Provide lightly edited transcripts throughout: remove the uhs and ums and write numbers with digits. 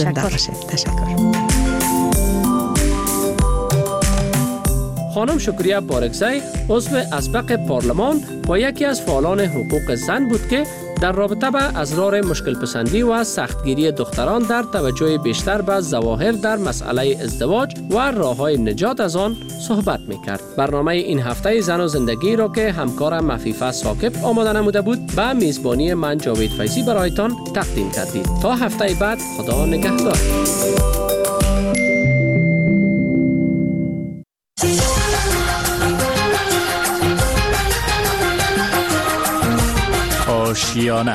تشکر. خانم شکریه بارکزی عضو اسبق پارلمان و یکی از فعالان حقوق زن بود که در رابطه با ازرار مشکل پسندی و سختگیری دختران در توجه بیشتر به ظواهر در مسئله ازدواج و راه‌های نجات از آن صحبت می‌کرد. برنامه این هفته زن و زندگی را که همکارم مفیفه ثاقب آماده نموده بود به میزبانی من جاوید فیضی برایتان تقدیم کردید. تا هفته بعد خدا نگهدار. آشیانه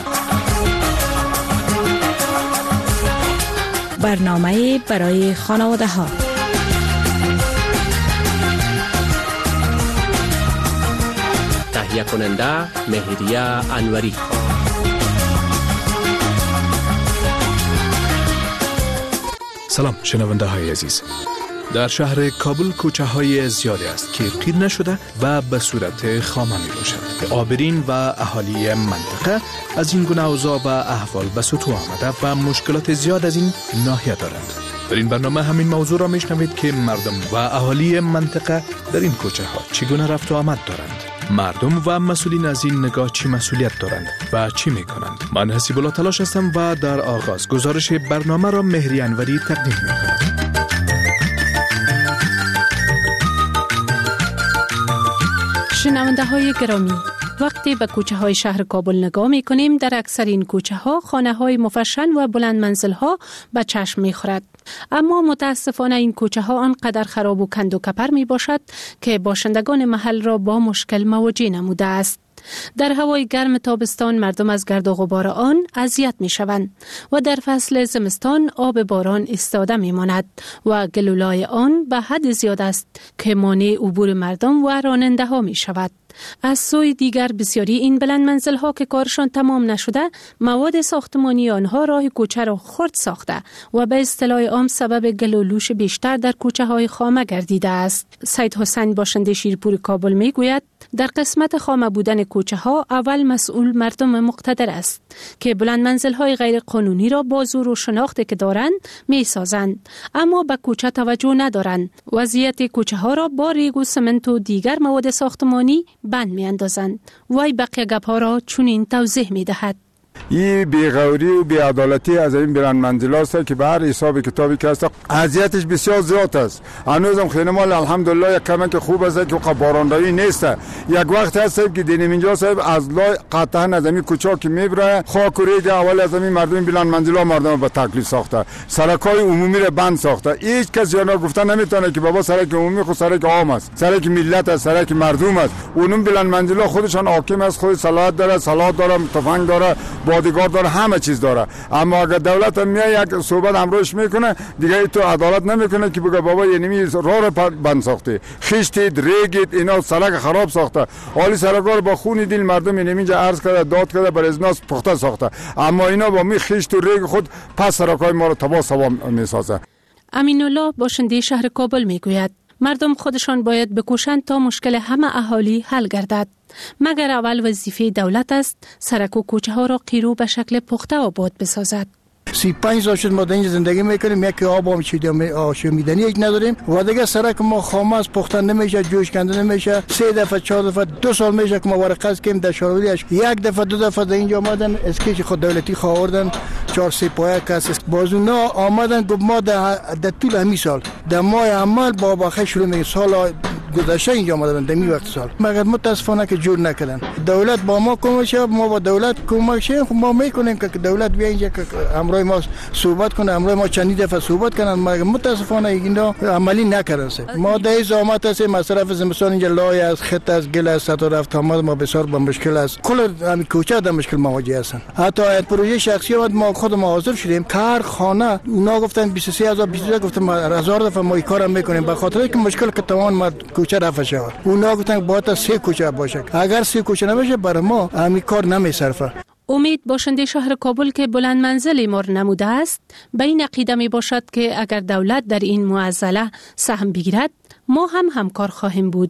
برنامه برای خانواده ها. تهیه کننده مهریه انوری. سلام شنونده های عزیز. در شهر کابل کوچه های زیادی است که قیر نشده و به صورت خامه می باشد. آبرین و اهالی منطقه از این گونه اوضاع و احوال به سطوح آمده و مشکلات زیاد از این ناحیه دارند. در این برنامه همین موضوع را میشنوید که مردم و اهالی منطقه در این کوچه ها چگونه رفت و آمد دارند. مردم و مسئولین از این نگاه چی مسئولیت دارند و چی می کنند. من حسیب الله تلاش هستم و در آغاز گزارش برنامه را مهری انوری تقدیم می کنم. شنونده های گرامی، وقتی به کوچه های شهر کابل نگاه می کنیم، در اکثر این کوچه ها خانه های مفشن و بلند منزل ها به چشم می خورد. اما متاسفانه این کوچه ها آنقدر خراب و کند و کپر می باشد که باشندگان محل را با مشکل مواجه نموده است. در هوای گرم تابستان مردم از گرد و غبار آن اذیت می شوند و در فصل زمستان آب باران ایستاده می ماند و گلولای آن به حد زیاد است که مانع عبور مردم و راننده ها می شود. از سوی دیگر بسیاری این بلند منزل ها که کارشان تمام نشده، مواد ساختمانی آنها راه کوچه را خرد ساخته و به اصطلاح عام سبب گل و لوش بیشتر در کوچه های خامه گردیده است. سید حسین باشنده شیرپور کابل می گوید در قسمت خامه بودن کوچه ها اول مسئول مردم مقتدر است که بلند منزل های غیر قانونی را با زور و شناختی که دارند می سازند، اما به کوچه توجه ندارند. وضعیت کوچه ها را با ریگ و سمنت و دیگر مواد ساختمانی بند می اندازند. وای بقیه گپ ها را چنین توضیح می دهد. این بی‌غوری و بی‌عدالتی از این بلند منزل‌هاست که به هر حساب کتابی که هست اذیتش بسیار زیاد است. هنوزم خیلی الحمدلله یک کمک خوب است که بارندگی نیست. یک وقت هست که دینم اینجا صاحب از لای قطعا از این کوچه که میبره خاک و ریگ اول از این مردم بلند منزل‌ها مردم به تکلیف ساخته، سرکای عمومی را بند ساخته. هیچ کس یا گفتن نمیتونه که بابا سرک عمومی خود سرک عام است، سرک ملت است، سرک مردم است. اونم بلند منزل‌ها خودشان حاکم است، خود صلاحیت داره، سلاح داره، تفنگ داره، بادیگارد داره، همه چیز داره. اما اگر دولت میاد یک صحبت امروش میکنه دیگه تو عدالت نمیکنه که بگه بابا یعنی راه رو بند ساخته، خشتید ریگید اینا سرک خراب ساخته، حالی سرکا رو با خون دل مردم اینجا عرض کرده داد کرده بر ازناس پخته ساخته، اما اینا با می خشت و ریگ خود پس سرکای ما رو تباه سوا میسازه. امین الله باشنده شهر کابل میگوید مردم خودشان باید بکوشند تا مشکل همه اهالی حل گردد، مگر اول وظیفه دولت است سرک و کوچه ها را قیرو به شکل پخته آباد بسازد. 35 سال شد ما در اینجا زندگی میکنیم، یک آب هم آشامیدنی یک نداریم و دیگه سرک ما خامه است، پخته نمیشه، جوش کنده نمیشه. 3 دفعه 4 دفعه 2 سال میشه که ما ورقه است کردیم در شارولیش، یک دفعه 2 دفعه در اینجا آمدن اسکیچ خود دولتی خواردن 4 3 پایه کس بازونا آمدن گفت ما در طول همین سال در ماه عمل با بخیر شروع میگه سال گذشته اینجا آمدن در این وقت سال، مگر متاسفانه که جور نکردن. دولت با ما کمک شه، ما با دولت کمک شه، ما میکنیم که دولت بیا اینجا که امروز ما صحبت کنه، امروز ما چند دفعه صحبت کنن مگر متاسفانه اینا عملی نکردن. ما در زحمت هستیم، مصرف زمستان اینجا لای از خط از گل از سطح رفت آمد ما بسیار با مشکل است، کل همین کوچه در مشکل مواجه هستن. حتی پروژه شخصی اومد ما خود ما حاضر شدیم کار خانه اونا گفتن 23000 23000 گفتم ما 1000 دفعه ما این کارم میکنیم به خاطر اینکه مشکل که تمام ما کوچه رفت شود. اونا گفتن باید 3 کوچه باشه، اگر 3 کوچه نباشه برای ما همین کار نمیصرفه. امید باشنده شهر کابل که بلند منزل مار نموده است به این عقیده می باشد که اگر دولت در این معضله سهم بگیرد ما هم همکار خواهیم بود.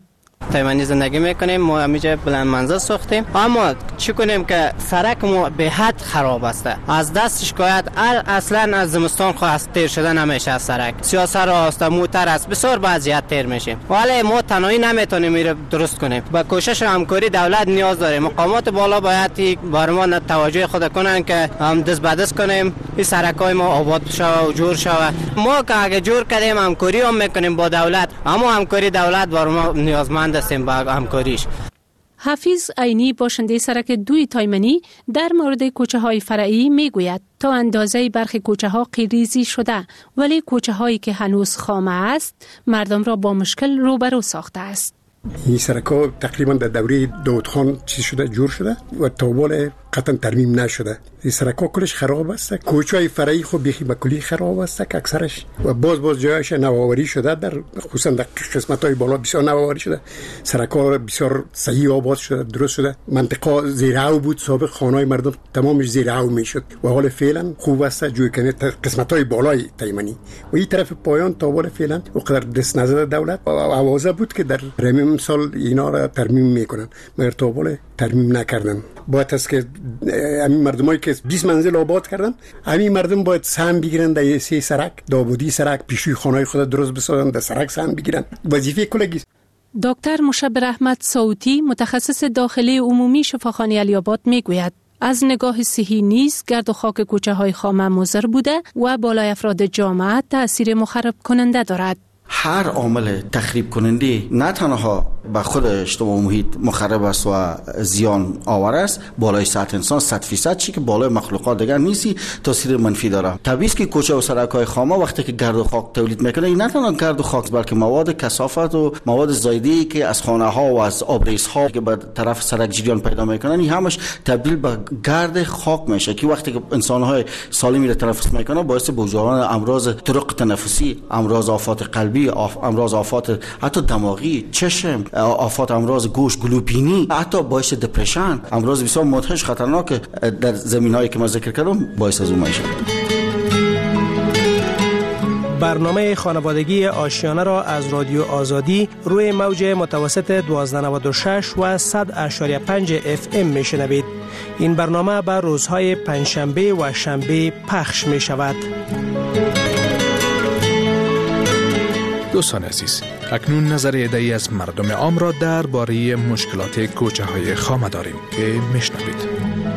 تایمانی زندگی میکنیم. ما همیشه بلند منزل ساختیم، اما چی کنیم که سرک ما به حد خراب است. از دست شکایت اصلا از زمستان خواست تیر شده نمیشه. از سرک سیاست راست موتر است، بسیار وضعیت تیر میشه، ولی ما تنهایی نمیتونیم میره درست کنیم. با کوشش همکاری دولت نیاز داریم. مقامات بالا باید بر ما توجه خود کنن که هم دست به دست کنیم این سرکای ما آباد شود و جور شود. ما که اگه جور کردیم همکاری هم میکنیم با دولت، اما همکاری دولت بر ما نیازمند هستیم با همکاریش. حفیظ عینی باشنده سرک 2 تایمنی در مورد کوچه های فرعی می گوید تا اندازه برخی کوچه ها قیریزی شده، ولی کوچه هایی که هنوز خامه است مردم را با مشکل روبرو ساخته است. این سرک‌ها تقریبا در دوره داود خان چیز شده، جور شده و تا حال قطعا ترمیم نشده. این سرک‌ها کلش خراب است. کوچه‌های فرعی خود بیخی به کلی خراب است که اکثرش و باز جایش نوآوری شده، در خصوصا در قسمت‌های بالا بسیار نوآوری شده. سرک‌ها بسیار صحیح آباد شده، درست شده. منطقه زیرآب بود، سابق خانه‌های مردم تمامش زیرآب میشد و حال فعلا خوب است. جوی کنه قسمت‌های بالای تایمنی و این طرف پایان تا حال فعلا وقدر دست نزده دولت و آوازه بود که در رمیم سال اینا را ترمیم میکنن، مگر تا حال ترمیم نکردن. باید است که همین مردمایی که 20 منزل آباد کردن، همین مردم باید سهم بگیرن در سه سرک، داوودی سرک، پیشوی خانه‌های خود درست بسازن، در سرک سهم بگیرن. وظیفه کلگی. دکتر مشبر احمد صوتی متخصص داخلی عمومی شفاخانه علی‌آباد میگوید از نگاه صحی نیز گرد و خاک کوچه های خامه مضر بوده و بالای افراد جامعه تأثیر مخرب کننده دارد. هر عامل تخریب کننده نه تنها به خود اجتماع محیط مخرب است و زیان آور است، بالای سطح انسان 100% چی که بالای مخلوقات دیگر نیستی تاثیر منفی داره. طبیعی است که کوچه و سرک‌های خامه وقتی که گرد و خاک تولید میکنه، نه تنها گرد و خاک بلکه مواد کثافت و مواد زایده‌ای که از خانه‌ها و از آبریزها که به طرف سرک جریان پیدا میکنن، این همش تبدیل به گرد خاک میشه که وقتی که انسان‌های سالمی را تنفس میکنن باعث به وجود آمدن امراض طرق تنفسی، امراض آفات قلبی، امراض آفات حتی دماغی، چشم، آفات امراض گوش، گلوبینی، حتی باعث دپرشن، امراض بسیار مدهش خطرناک در زمینهایی که من ذکر کردم باعث از اون میشه. برنامه خانوادگی آشیانه را از رادیو آزادی روی موج متوسط 1296 و 100.5 FM میشنوید. این برنامه به روزهای پنجشنبه و شنبه پخش می شود. دوستان عزیز، اکنون نظر عده‌ای از مردم عام را درباره مشکلات کوچه های خامه داریم که میشنوید.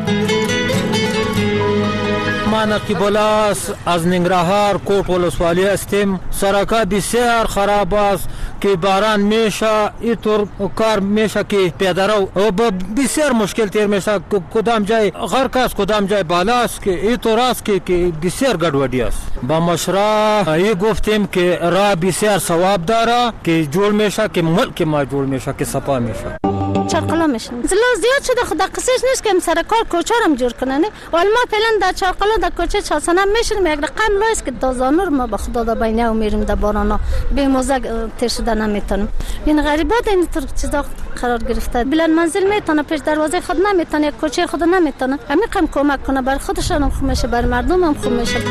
ما نقیب الله از ننگرهار کوٹ ولسوالی هستیم. سرک‌ها بسیار خراب است که باران میشه، اینطور کار میشه که پیاده و بسیار مشکل تیر میشه. کدام جای غرق است، کدام جای بالا است که اینطور است که بسیار گډوډی است. با مشرا ای گفتیم که راه بسیار ثواب داره که جوړ میشه، که ملک ما جوړ میشه، که صفا میشه. چاقلا میشن زیاد شده، خدا قصهش نیست که سرکار کوچه هم جور کنن. ولی ما فعلا در چاقلا در کوچه چاسنه میشیم، یک رقم لایست که تازانور ما به خدا دا بینه و میریم در بارانا به موزه تیر شده نمیتونم. این غریبات این طور چیزا قرار گرفته. بلند منزل میتونه، پیش دروازه خود نمیتونه، یک کوچه خود نمیتونه. همین قم کمک کنه، بر خودشان هم خوب میشه، بر مردم هم خوب میشه.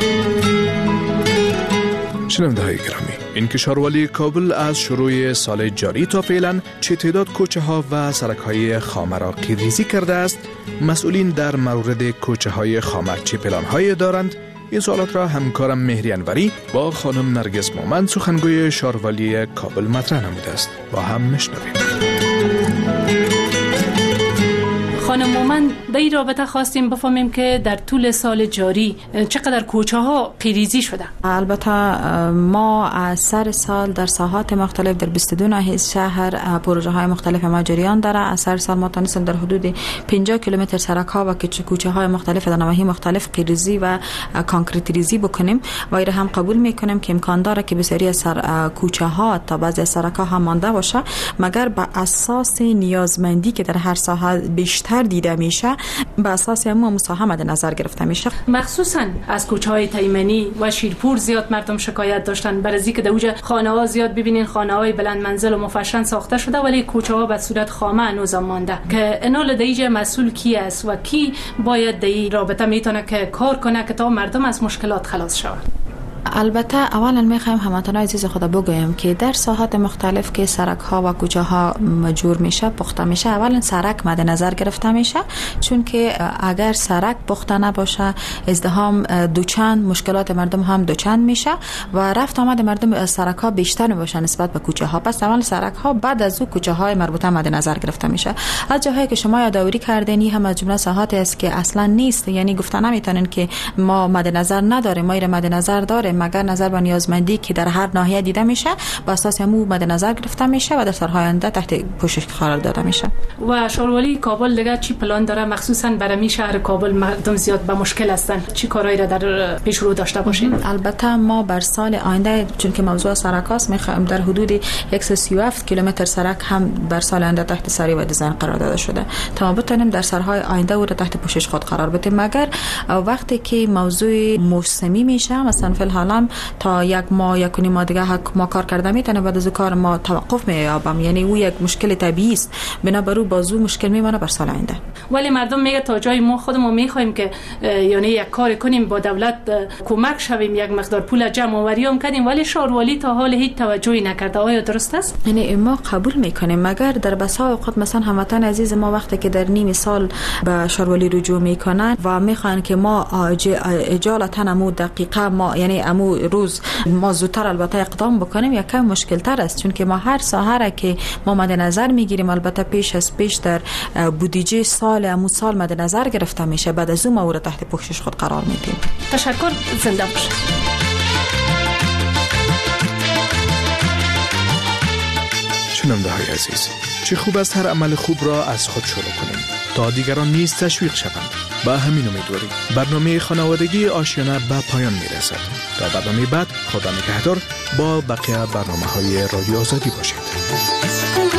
شنونده های گرامی، انکشاروالی کابل از شروع سال جاری تا فعلا چه تعداد کوچه ها و سرک های خامه را قیریزی کرده است؟ مسئولین در مورد کوچه های خامه چه پلان هایی دارند؟ این سوالات را همکارم مهری انوری با خانم نرگس مومند سخنگوی شاروالی کابل مطرح نموده است. با هم میشنویم. خانم مومند، در این رابطه خواستیم بفهمیم که در طول سال جاری چقدر کوچه ها قیریزی شده. البته ما از سر سال در ساحات مختلف در 22 ناحیه شهر پروژه های مختلف ما جریان داره. از سر سال ما تونستیم در حدود 50 کیلومتر سرک ها و کوچه های مختلف در نواحی مختلف قیریزی و کانکریت ریزی بکنیم و این هم قبول میکنیم که امکان داره که بسیاری از کوچه ها تا بعضی از سرک ها هم مانده باشه، مگر بر اساس نیازمندی که در هر ساحه بیشتر دیده میشه به اساس ما مساهمه در نظر گرفته میشه. مخصوصا از کوچه‌های تایمنی و شیرپور زیاد مردم شکایت داشتن برای اینکه در اوج خانه‌ها زیاد ببینین خانه‌های بلند منزل و مفشن ساخته شده ولی کوچه‌ها به صورت خامه هنوز مانده. که انال دیجه مسئول کی است و کی باید در این رابطه میتونه که کار کنه که تا مردم از مشکلات خلاص شوند؟ البته اولا میخوایم هموطنان عزیز خدا بگویم که در ساحات مختلف که سرک ها و کوچه ها مجور میشه پخته میشه، اولا سرک مد نظر گرفته میشه، چون که اگر سرک پخته نباشه ازدحام دوچند، مشکلات مردم هم دوچند میشه و رفت آمد مردم از سرک ها بیشتر میباشه نسبت به کوچه ها. پس اول سرک ها، بعد از او کوچه های مربوطه مد نظر گرفته میشه. از جاهایی که شما یادآوری کردین هم از جمله ساحاتی است که اصلا نیست، یعنی گفته نمیتونن که ما مد نظر نداریم، ما مد نظر داریم، مگر نظر به نیازمندی که در هر ناحیه دیده میشه با اساس همو مد نظر گرفته میشه و در سالهای آینده تحت پوشش قرار داده میشه. و شهروالی کابل دیگه چی پلان داره، مخصوصا برای شهر کابل مردم زیاد به مشکل هستن، چی کارهایی را در پیش رو داشته باشین؟ البته ما بر سال آینده، چون که موضوع سرک است، میخوایم در حدود 137 کیلومتر سرک هم بر سال آینده تحت سری و دیزاین قرار داده شده تا ما بتونیم در سالهای آینده او را تحت پوشش خود قرار بدیم. مگر وقتی که موضوع موسمی میشه، مثلا فی الحال تا یک ماه یک و نیم ماه دیگه ما کار کرده میتونه، بعد از کار ما توقف مییابم، یعنی او یک مشکل طبیعی است، بنابراین بازو مشکل میمونه بر سال آینده. ولی مردم میگه تا جای ما خودمون میخوایم که یعنی یک کار کنیم با دولت کمک شویم، یک مقدار پول جمع آوری هم کردیم، ولی شهروالی تا حال هیچ توجهی نکرده. آیا درست است؟ یعنی ما قبول میکنیم، مگر در بسا اوقات مثلا هموطن عزیز ما وقتی که در نیم سال به شهروالی رجوع میکنن و میخوان که ما اجالتا امو دقیقه ما، یعنی امو روز ما زودتر البته اقدام بکنیم، یک کم مشکل تر است، چون که ما هر ساحه که ما مد نظر میگیریم البته پیش در بودجه سال امو سال مد نظر گرفته میشه، بعد از اون ما او را تحت پوشش خود قرار میدیم. تشکر، زنده باشید. شنونده های عزیز، چه خوب است هر عمل خوب را از خود شروع کنیم تا دیگران نیز تشویق شوند. با همین امیدواری برنامه خانوادگی آشیانه به پایان میرسد. تا برنامه بعد، خدا نگهدار. با بقیه برنامه های رادیو آزادی باشید.